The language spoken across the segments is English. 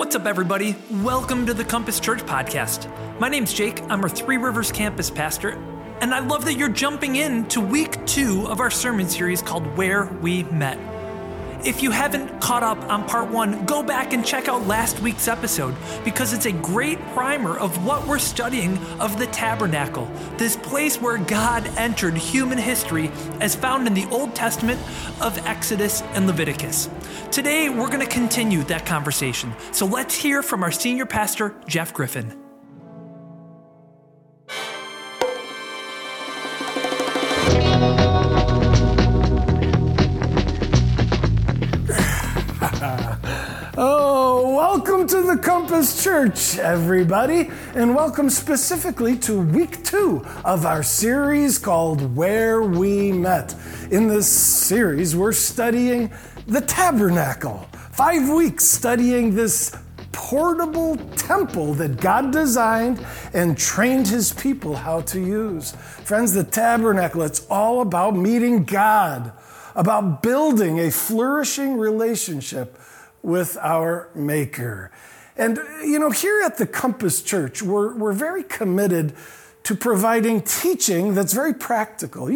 What's up, everybody? Welcome to the Compass Church Podcast. My name's Jake. I'm our Three Rivers campus pastor, and I love that you're jumping in to week 2 of our sermon series called Where We Met. If you haven't caught up on part 1, go back and check out last week's episode because it's a great primer of what we're studying of the tabernacle, this place where God entered human history as found in the Old Testament of Exodus and Leviticus. Today, we're going to continue that conversation. So let's hear from our senior pastor, Jeff Griffin. Welcome to the Compass Church, everybody, and welcome specifically to week 2 of our series called Where We Met. In this series, we're studying the tabernacle. 5 weeks studying this portable temple that God designed and trained his people how to use. Friends, the tabernacle, it's all about meeting God, about building a flourishing relationship with our Maker. And, here at the Compass Church, we're very committed to providing teaching that's very practical,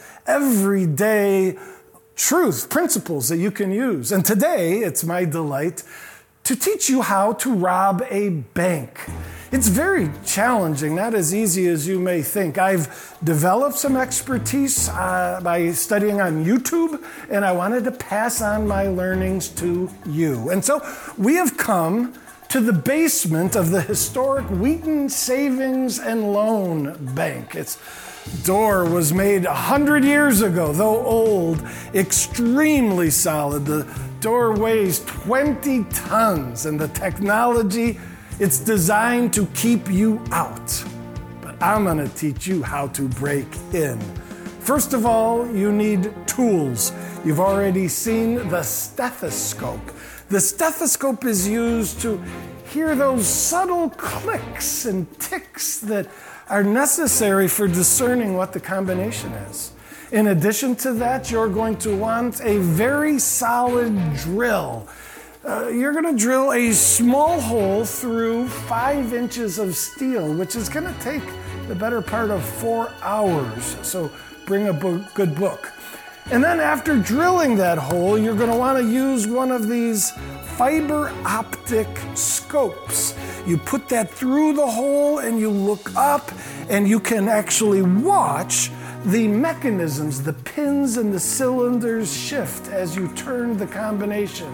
everyday truth, principles that you can use. And today, it's my delight to teach you how to rob a bank. It's very challenging, not as easy as you may think. I've developed some expertise by studying on YouTube, and I wanted to pass on my learnings to you. And so we have come to the basement of the historic Wheaton Savings and Loan Bank. Its door was made 100 years ago, though old, extremely solid. The door weighs 20 tons, and the technology, it's designed to keep you out. But I'm going to teach you how to break in. First of all, you need tools. You've already seen the stethoscope. The stethoscope is used to hear those subtle clicks and ticks that are necessary for discerning what the combination is. In addition to that, you're going to want a very solid drill. You're going to drill a small hole through 5 inches of steel, which is going to take the better part of 4 hours. So bring a good book. And then after drilling that hole, you're going to want to use one of these fiber optic scopes. You put that through the hole and you look up and you can actually watch the mechanisms, the pins and the cylinders shift as you turn the combination.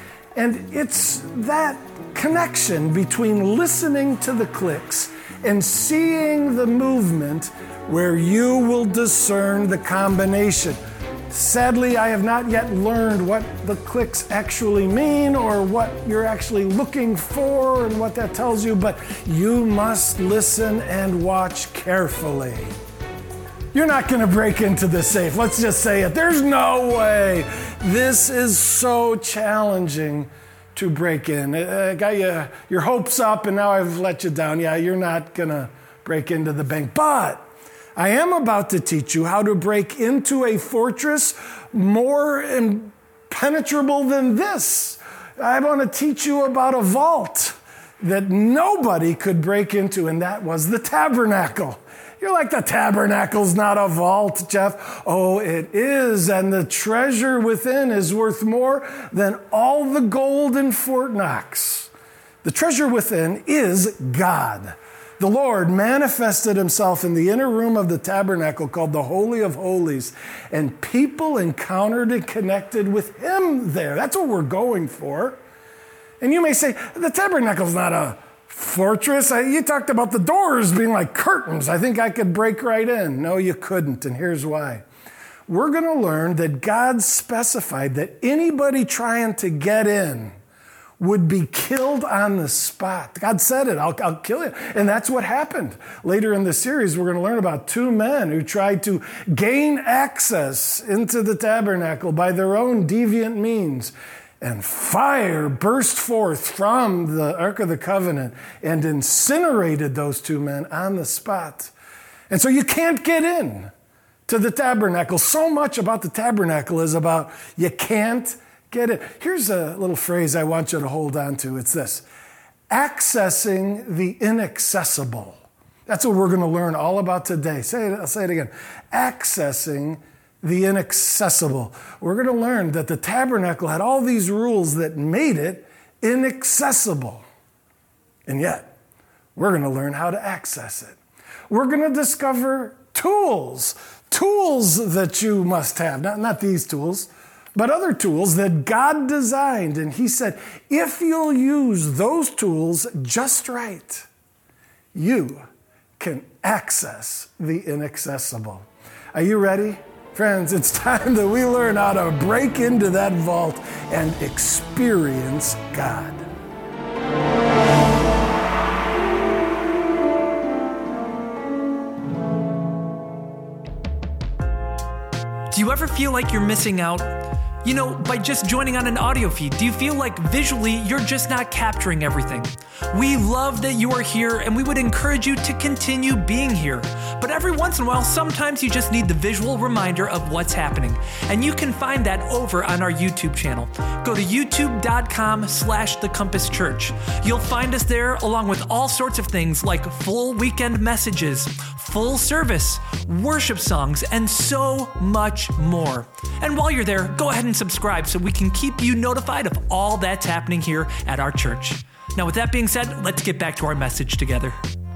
And it's that connection between listening to the clicks and seeing the movement where you will discern the combination. Sadly, I have not yet learned what the clicks actually mean or what you're actually looking for and what that tells you, but you must listen and watch carefully. You're not going to break into the safe. Let's just say it. There's no way. This is so challenging to break in. I got your hopes up and now I've let you down. Yeah, you're not going to break into the bank. But I am about to teach you how to break into a fortress more impenetrable than this. I want to teach you about a vault that nobody could break into, and that was the tabernacle. You're like, the tabernacle's not a vault, Jeff. Oh, it is, and the treasure within is worth more than all the gold in Fort Knox. The treasure within is God. The Lord manifested himself in the inner room of the tabernacle called the Holy of Holies, and people encountered and connected with him there. That's what we're going for. And you may say, the tabernacle's not a fortress. You talked about the doors being like curtains. I think I could break right in. No, you couldn't, and here's why. We're going to learn that God specified that anybody trying to get in would be killed on the spot. God said it, I'll kill you. And that's what happened. Later in the series, we're going to learn about 2 men who tried to gain access into the tabernacle by their own deviant means. And fire burst forth from the Ark of the Covenant and incinerated those 2 men on the spot. And so you can't get in to the tabernacle. So much about the tabernacle is about you can't get it. Here's a little phrase I want you to hold on to. It's this. accessing the inaccessible. That's what we're going to learn all about today. I'll say it again. Accessing the inaccessible. We're going to learn that the tabernacle had all these rules that made it inaccessible. And yet, we're going to learn how to access it. We're going to discover tools that you must have. Not these tools, but other tools that God designed. And he said, if you'll use those tools just right, you can access the inaccessible. Are you ready? Friends, it's time that we learn how to break into that vault and experience God. Do you ever feel like you're missing out? You know, by just joining on an audio feed, do you feel like visually you're just not capturing everything? We love that you are here and we would encourage you to continue being here. But every once in a while, sometimes you just need the visual reminder of what's happening. And you can find that over on our YouTube channel. Go to youtube.com/thecompasschurch. You'll find us there along with all sorts of things like full weekend messages, full service, worship songs, and so much more. And while you're there, go ahead and subscribe so we can keep you notified of all that's happening here at our church. Now, with that being said, let's get back to our message together.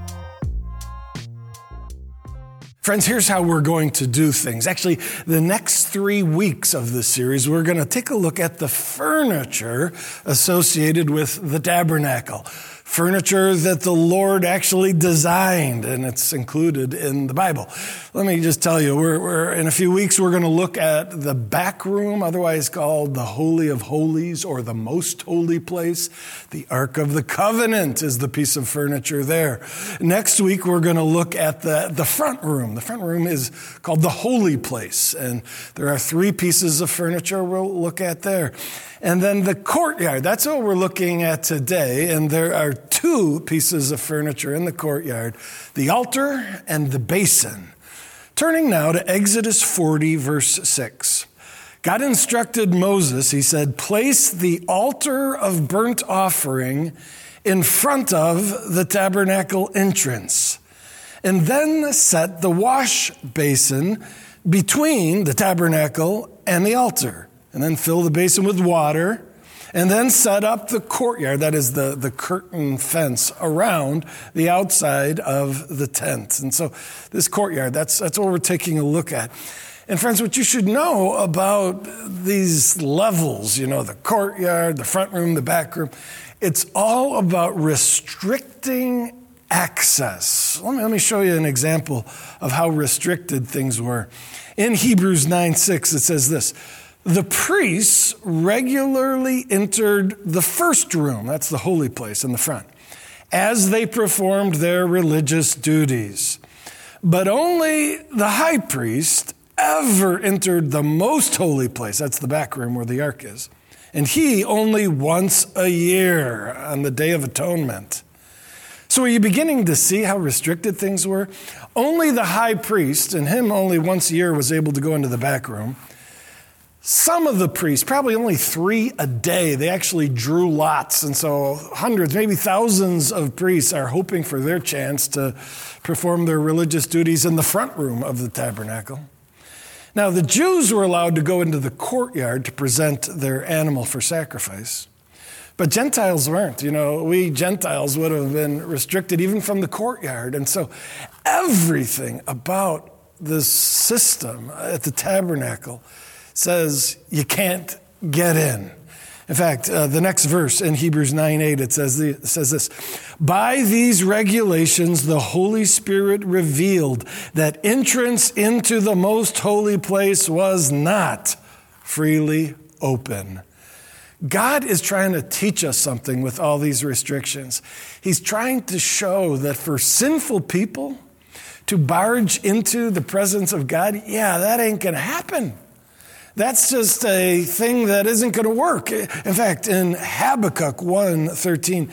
Friends, here's how we're going to do things. Actually, the next 3 weeks of this series, we're going to take a look at the furniture associated with the tabernacle. Furniture that the Lord actually designed, and it's included in the Bible. Let me just tell you, we're in a few weeks, we're going to look at the back room, otherwise called the Holy of Holies or the Most Holy Place. The Ark of the Covenant is the piece of furniture there. Next week, we're going to look at the front room. The front room is called the Holy Place, and there are 3 pieces of furniture we'll look at there. And then the courtyard, that's what we're looking at today. And there are 2 pieces of furniture in the courtyard, the altar and the basin. Turning now to Exodus 40, verse 6. God instructed Moses, he said, place the altar of burnt offering in front of the tabernacle entrance, and then set the wash basin between the tabernacle and the altar. And then fill the basin with water, and then set up the courtyard, that is the curtain fence around the outside of the tent. And so this courtyard, that's what we're taking a look at. And friends, what you should know about these levels, the courtyard, the front room, the back room, it's all about restricting access. Let me show you an example of how restricted things were. In Hebrews 9:6, it says this: the priests regularly entered the first room, that's the holy place in the front, as they performed their religious duties. But only the high priest ever entered the most holy place, that's the back room where the ark is, and he only once a year on the Day of Atonement. So are you beginning to see how restricted things were? Only the high priest, and him only once a year, was able to go into the back room. Some of the priests, probably only 3 a day, they actually drew lots. And so hundreds, maybe thousands of priests are hoping for their chance to perform their religious duties in the front room of the tabernacle. Now, the Jews were allowed to go into the courtyard to present their animal for sacrifice. But Gentiles weren't. We Gentiles would have been restricted even from the courtyard. And so everything about this system at the tabernacle says you can't get in. In fact, the next verse in Hebrews 9:8, it says this: by these regulations, the Holy Spirit revealed that entrance into the most holy place was not freely open. God is trying to teach us something with all these restrictions. He's trying to show that for sinful people to barge into the presence of God, that ain't going to happen. That's just a thing that isn't going to work. In fact, in Habakkuk 1:13,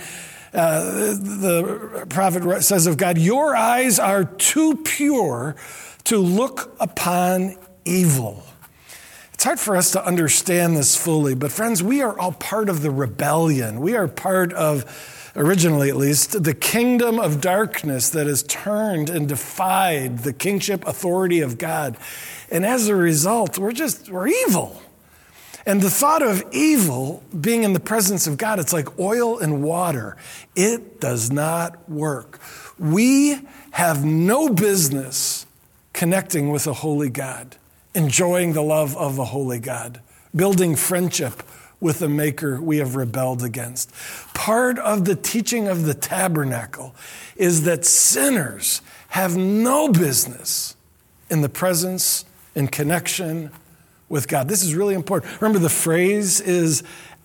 the prophet says of God, your eyes are too pure to look upon evil. It's hard for us to understand this fully, but friends, we are all part of the rebellion. We are part of, originally at least, the kingdom of darkness that has turned and defied the kingship authority of God. And as a result, we're evil. And the thought of evil being in the presence of God, it's like oil and water. It does not work. We have no business connecting with a holy God, enjoying the love of a holy God, building friendship with the maker we have rebelled against. Part of the teaching of the tabernacle is that sinners have no business in the presence and connection with God. This is really important. Remember, the phrase is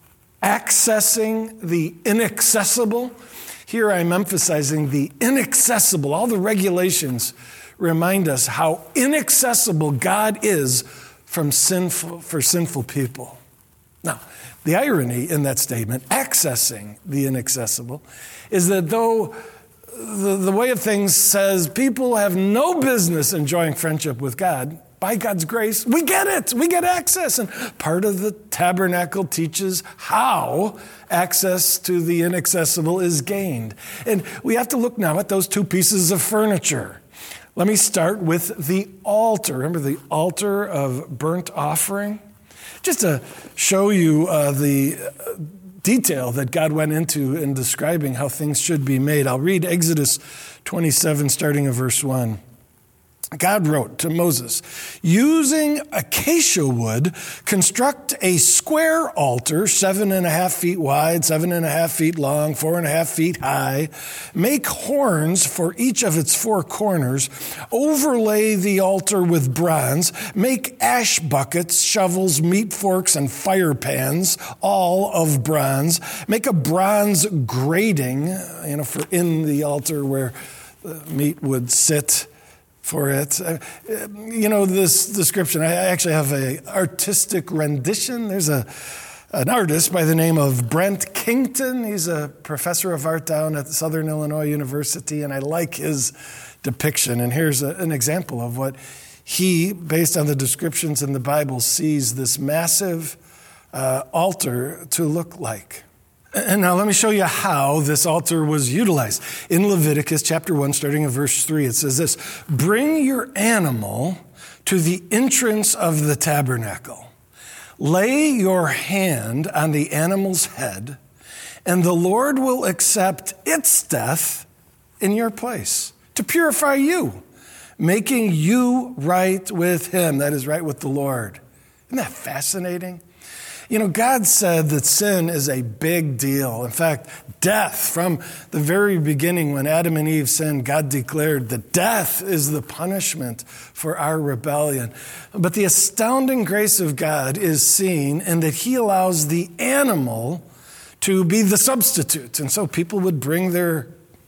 accessing the inaccessible. Here I'm emphasizing the inaccessible. All the regulations remind us how inaccessible God is for sinful people. Now, the irony in that statement, accessing the inaccessible, is that though the way of things says people have no business enjoying friendship with God, by God's grace, we get it. We get access. And part of the tabernacle teaches how access to the inaccessible is gained. And we have to look now at those two pieces of furniture. Let me start with the altar. Remember the altar of burnt offering? Just to show you the detail that God went into in describing how things should be made, I'll read Exodus 27, starting at verse 1. God wrote to Moses, using acacia wood, construct a square altar, 7.5 feet wide, 7.5 feet long, 4.5 feet high. Make horns for each of its four corners. Overlay the altar with bronze. Make ash buckets, shovels, meat forks, and fire pans, all of bronze. Make a bronze grating, for in the altar where the meat would sit. For it. This description, I actually have an artistic rendition. There's an artist by the name of Brent Kington. He's a professor of art down at Southern Illinois University, and I like his depiction. And here's an example of what he, based on the descriptions in the Bible, sees this massive altar to look like. And now let me show you how this altar was utilized. In Leviticus chapter 1, starting in verse 3, it says this, bring your animal to the entrance of the tabernacle. Lay your hand on the animal's head, and the Lord will accept its death in your place to purify you, making you right with him. That is, right with the Lord. Isn't that fascinating? God said that sin is a big deal. In fact, death, from the very beginning when Adam and Eve sinned, God declared that death is the punishment for our rebellion. But the astounding grace of God is seen in that he allows the animal to be the substitute. And so people would bring their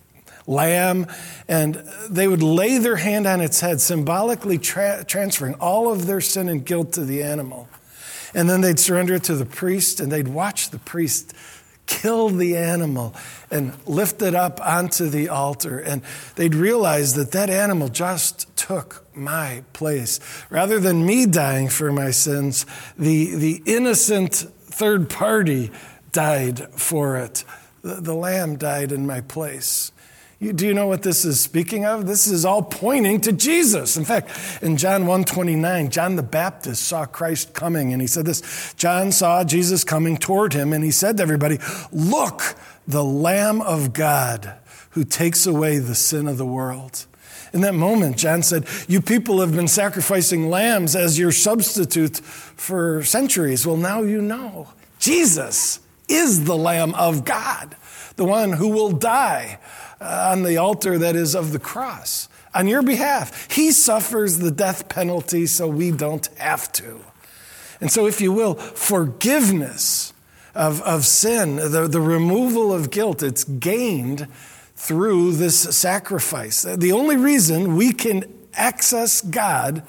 lamb and they would lay their hand on its head, symbolically transferring all of their sin and guilt to the animal. And then they'd surrender it to the priest, and they'd watch the priest kill the animal and lift it up onto the altar. And they'd realize that that animal just took my place. Rather than me dying for my sins, the innocent third party died for it. The lamb died in my place. Do you know what this is speaking of? This is all pointing to Jesus. In fact, in John 1:29, John the Baptist saw Christ coming, and he said this, John saw Jesus coming toward him, and he said to everybody, look, the Lamb of God who takes away the sin of the world. In that moment, John said, you people have been sacrificing lambs as your substitute for centuries. Well, now you know. Jesus is the Lamb of God, the one who will die on the altar that is of the cross on your behalf. He suffers the death penalty so we don't have to. And so, if you will, forgiveness of sin, the removal of guilt, it's gained through this sacrifice. The only reason we can access God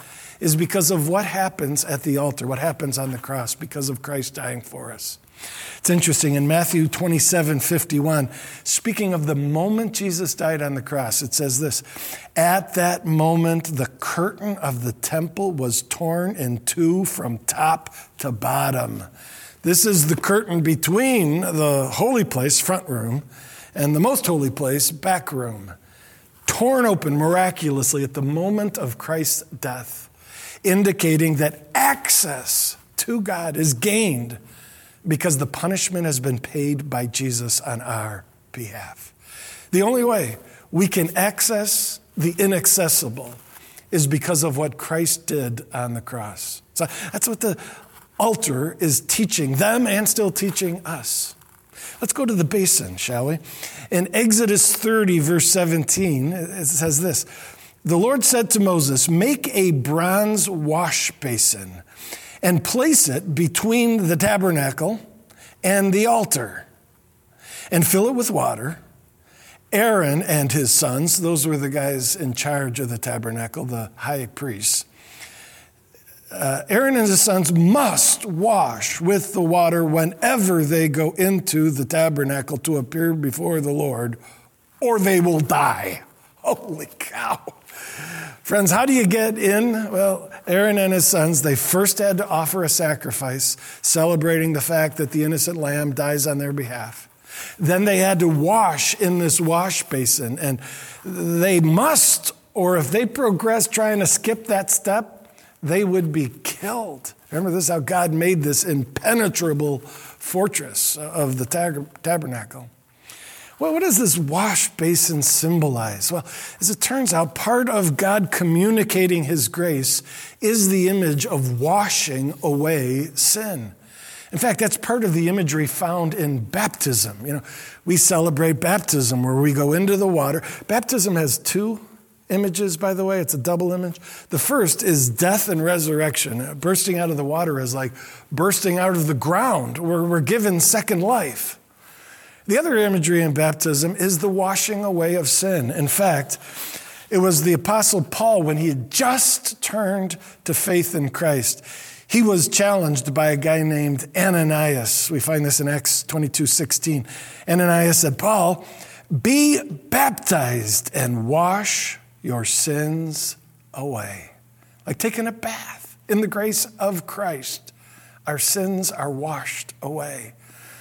is because of what happens at the altar, what happens on the cross, because of Christ dying for us. It's interesting, in Matthew 27:51, speaking of the moment Jesus died on the cross, it says this, "At that moment, the curtain of the temple was torn in two from top to bottom." This is the curtain between the holy place, front room, and the most holy place, back room, torn open miraculously at the moment of Christ's death, indicating that access to God is gained because the punishment has been paid by Jesus on our behalf. The only way we can access the inaccessible is because of what Christ did on the cross. So that's what the altar is teaching them and still teaching us. Let's go to the basin, shall we? In Exodus 30, verse 17, it says this, "The Lord said to Moses, 'Make a bronze wash basin and place it between the tabernacle and the altar, and fill it with water. Aaron and his sons,'" those were the guys in charge of the tabernacle, the high priests, "Aaron and his sons must wash with the water whenever they go into the tabernacle to appear before the Lord, or they will die." Holy cow. Friends, how do you get in? Well, Aaron and his sons, they first had to offer a sacrifice, celebrating the fact that the innocent lamb dies on their behalf. Then they had to wash in this wash basin, and they must, or if they progressed trying to skip that step, they would be killed. Remember, this is how God made this impenetrable fortress of the tabernacle. Well, what does this wash basin symbolize? Well, as it turns out, part of God communicating his grace is the image of washing away sin. In fact, that's part of the imagery found in baptism. You know, we celebrate baptism where we go into the water. Baptism has two images, by the way. It's a double image. The first is death and resurrection. Bursting out of the water is like bursting out of the ground, where we're given second life. The other imagery in baptism is the washing away of sin. In fact, it was the Apostle Paul, when he had just turned to faith in Christ, he was challenged by a guy named Ananias. We find this in Acts 22:16. Ananias said, "Paul, be baptized and wash your sins away." Like taking a bath in the grace of Christ. Our sins are washed away.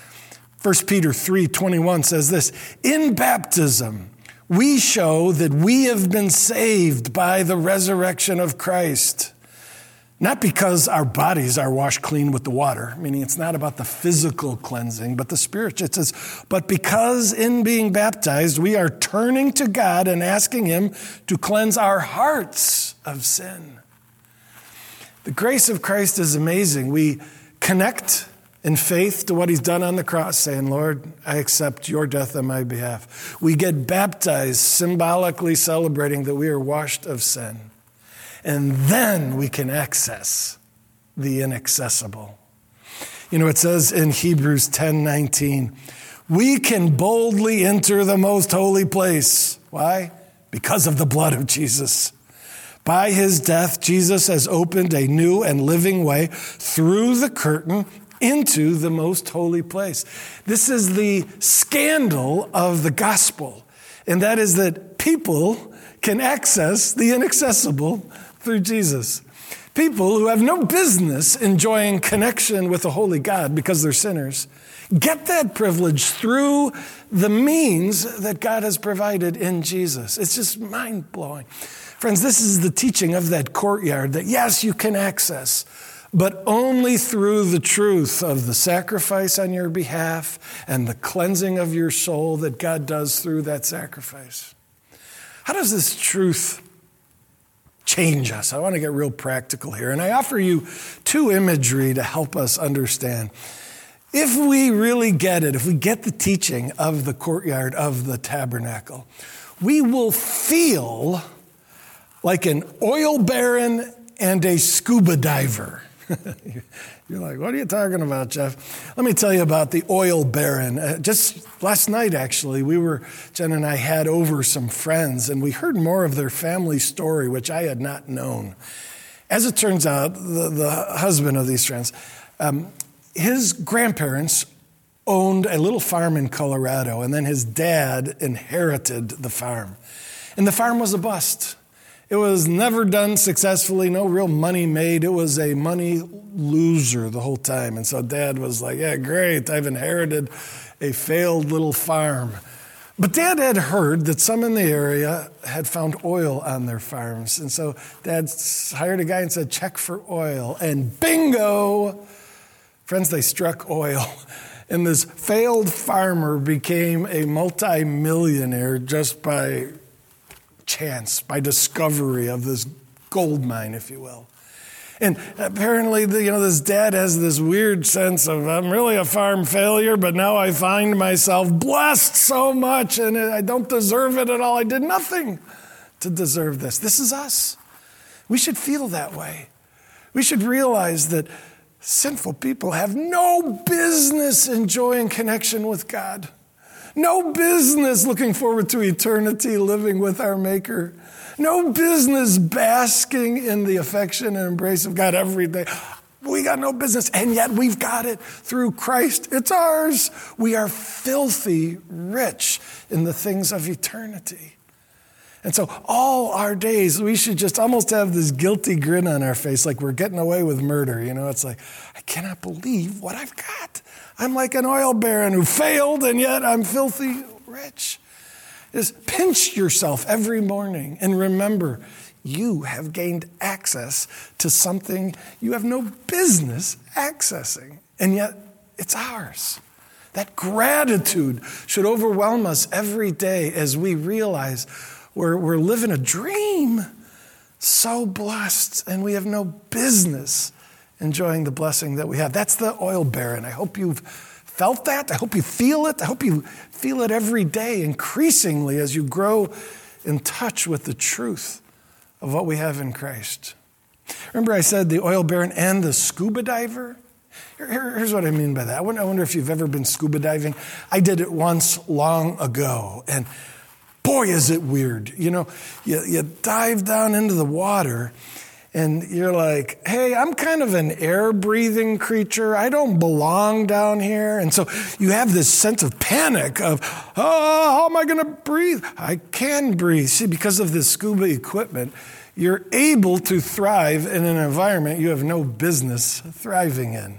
1 Peter 3:21 says this, "In baptism, we show that we have been saved by the resurrection of Christ." Not because our bodies are washed clean with the water, meaning it's not about the physical cleansing, but the spiritual. It says, but because in being baptized, we are turning to God and asking him to cleanse our hearts of sin. The grace of Christ is amazing. We connect in faith to what he's done on the cross, saying, "Lord, I accept your death on my behalf." We get baptized, symbolically celebrating that we are washed of sin. And then we can access the inaccessible. You know, it says in Hebrews 10:19, we can boldly enter the most holy place. Why? Because of the blood of Jesus. By his death, Jesus has opened a new and living way through the curtain into the most holy place. This is the scandal of the gospel, and that is that people can access the inaccessible through Jesus. People who have no business enjoying connection with a holy God because they're sinners get that privilege through the means that God has provided in Jesus. It's just mind-blowing. Friends, this is the teaching of that courtyard that yes, you can access, but only through the truth of the sacrifice on your behalf and the cleansing of your soul that God does through that sacrifice. How does this truth change us? I want to get real practical here, and I offer you two imagery to help us understand. If we really get it, if we get the teaching of the courtyard of the tabernacle, we will feel like an oil baron and a scuba diver. You're like, what are you talking about, Jeff? Let me tell you about the oil baron. Just last night, actually, Jen and I had over some friends, and we heard more of their family story, which I had not known. As it turns out, the husband of these friends, his grandparents owned a little farm in Colorado, and then his dad inherited the farm. And the farm was a bust. It was never done successfully, no real money made. It was a money loser the whole time. And so Dad was like, yeah, great, I've inherited a failed little farm. But Dad had heard that some in the area had found oil on their farms. And so Dad hired a guy and said, check for oil. And bingo! Friends, they struck oil. And this failed farmer became a multi-millionaire just by chance, by discovery of this gold mine, if you will. And apparently, this dad has this weird sense of, I'm really a farm failure, but now I find myself blessed so much, and I don't deserve it at all. I did nothing to deserve this. This is us. We should feel that way. We should realize that sinful people have no business enjoying connection with God. No business looking forward to eternity living with our Maker. No business basking in the affection and embrace of God every day. We got no business, and yet we've got it through Christ. It's ours. We are filthy rich in the things of eternity. And so all our days, we should just almost have this guilty grin on our face like we're getting away with murder. It's like, I cannot believe what I've got. I'm like an oil baron who failed, and yet I'm filthy rich. Just pinch yourself every morning and remember, you have gained access to something you have no business accessing, and yet it's ours. That gratitude should overwhelm us every day as we realize we're living a dream, so blessed, and we have no business enjoying the blessing that we have. That's the oil baron. I hope you've felt that. I hope you feel it. I hope you feel it every day, increasingly as you grow in touch with the truth of what we have in Christ. Remember I said the oil baron and the scuba diver? Here's what I mean by that. I wonder if you've ever been scuba diving. I did it once long ago, and boy, is it weird. You dive down into the water, and you're like, hey, I'm kind of an air-breathing creature. I don't belong down here. And so you have this sense of panic of, how am I going to breathe? I can breathe. See, because of this scuba equipment, you're able to thrive in an environment you have no business thriving in.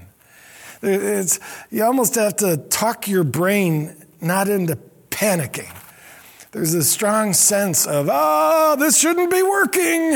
You almost have to talk your brain not into panicking. There's a strong sense of, this shouldn't be working.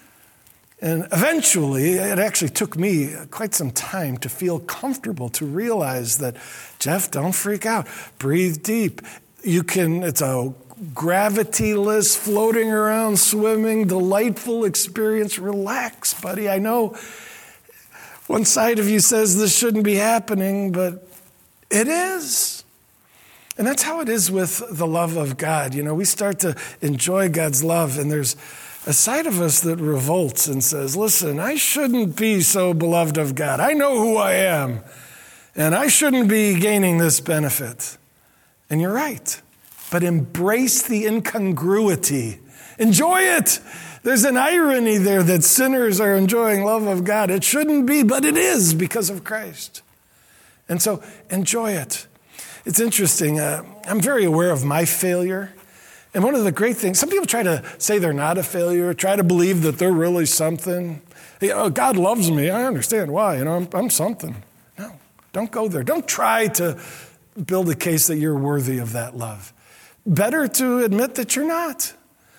And eventually, it actually took me quite some time to feel comfortable, to realize that, Jeff, don't freak out. Breathe deep. It's a gravity-less, floating around, swimming, delightful experience. Relax, buddy. I know one side of you says this shouldn't be happening, but it is. And that's how it is with the love of God. We start to enjoy God's love, and there's a side of us that revolts and says, listen, I shouldn't be so beloved of God. I know who I am, and I shouldn't be gaining this benefit. And you're right, but embrace the incongruity. Enjoy it. There's an irony there that sinners are enjoying love of God. It shouldn't be, but it is because of Christ. And so enjoy it. It's interesting. I'm very aware of my failure. And one of the great things, some people try to say they're not a failure, try to believe that they're really something. God loves me. I understand why. I'm something. No, don't go there. Don't try to build a case that you're worthy of that love. Better to admit that you're not.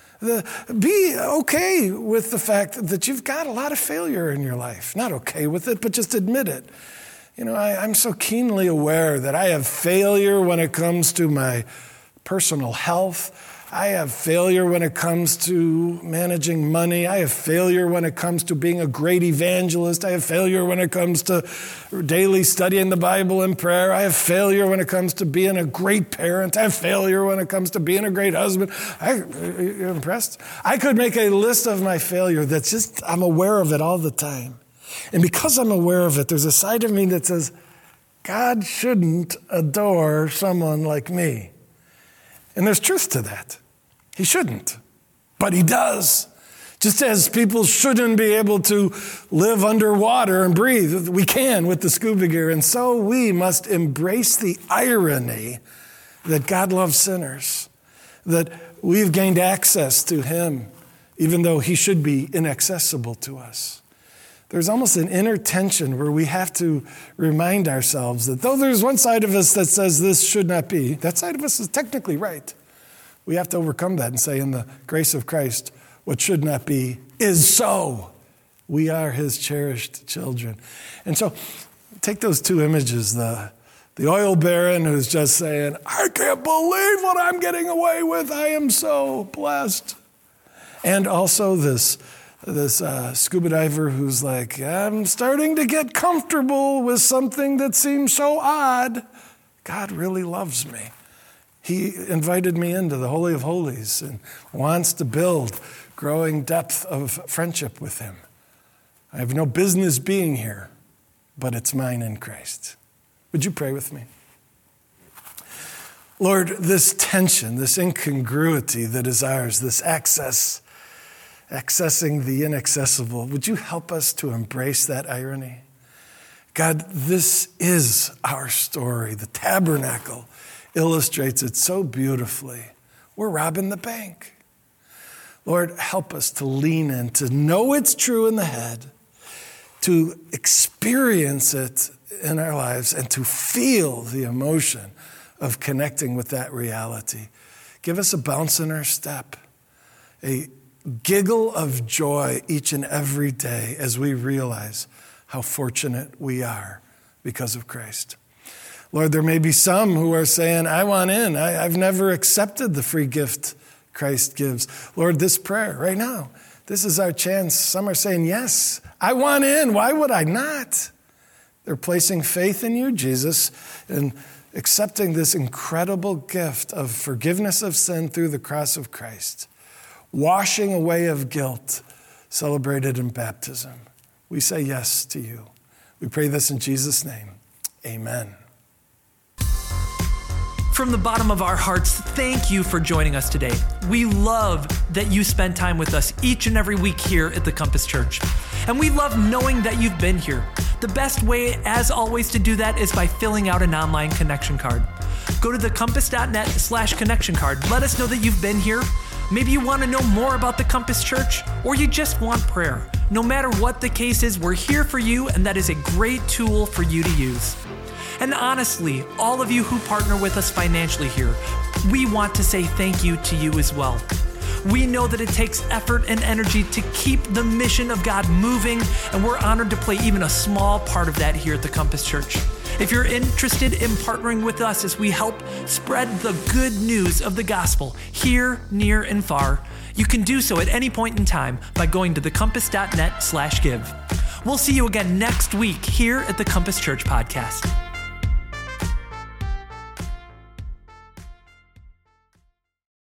Be okay with the fact that you've got a lot of failure in your life. Not okay with it, but just admit it. I'm so keenly aware that I have failure when it comes to my personal health. I have failure when it comes to managing money. I have failure when it comes to being a great evangelist. I have failure when it comes to daily studying the Bible and prayer. I have failure when it comes to being a great parent. I have failure when it comes to being a great husband. You're impressed? I could make a list of my failure that's just, I'm aware of it all the time. And because I'm aware of it, there's a side of me that says, God shouldn't adore someone like me. And there's truth to that. He shouldn't, but he does. Just as people shouldn't be able to live underwater and breathe, we can with the scuba gear. And so we must embrace the irony that God loves sinners, that we've gained access to him, even though he should be inaccessible to us. There's almost an inner tension where we have to remind ourselves that though there's one side of us that says this should not be, that side of us is technically right. We have to overcome that and say, in the grace of Christ, what should not be is so. We are his cherished children. And so take those two images, the oil baron who's just saying, I can't believe what I'm getting away with. I am so blessed. And also this scuba diver who's like, I'm starting to get comfortable with something that seems so odd. God really loves me. He invited me into the Holy of Holies and wants to build growing depth of friendship with him. I have no business being here, but it's mine in Christ. Would you pray with me? Lord, this tension, this incongruity that is ours, this accessing the inaccessible, would you help us to embrace that irony? God, this is our story. The tabernacle illustrates it so beautifully. We're robbing the bank. Lord, help us to lean in, to know it's true in the head, to experience it in our lives, and to feel the emotion of connecting with that reality. Give us a bounce in our step, a giggle of joy each and every day as we realize how fortunate we are because of Christ. Lord, there may be some who are saying, I want in. I've never accepted the free gift Christ gives. Lord, this prayer right now, this is our chance. Some are saying, yes, I want in. Why would I not? They're placing faith in you, Jesus, and accepting this incredible gift of forgiveness of sin through the cross of Christ, washing away of guilt celebrated in baptism. We say yes to you. We pray this in Jesus' name. Amen. From the bottom of our hearts, thank you for joining us today. We love that you spend time with us each and every week here at the Compass Church. And we love knowing that you've been here. The best way, as always, to do that is by filling out an online connection card. Go to thecompass.net/connection card. Let us know that you've been here. Maybe you want to know more about the Compass Church, or you just want prayer. No matter what the case is, we're here for you, and that is a great tool for you to use. And honestly, all of you who partner with us financially here, we want to say thank you to you as well. We know that it takes effort and energy to keep the mission of God moving, and we're honored to play even a small part of that here at the Compass Church. If you're interested in partnering with us as we help spread the good news of the gospel here, near, and far, you can do so at any point in time by going to thecompass.net/give. We'll see you again next week here at the Compass Church Podcast.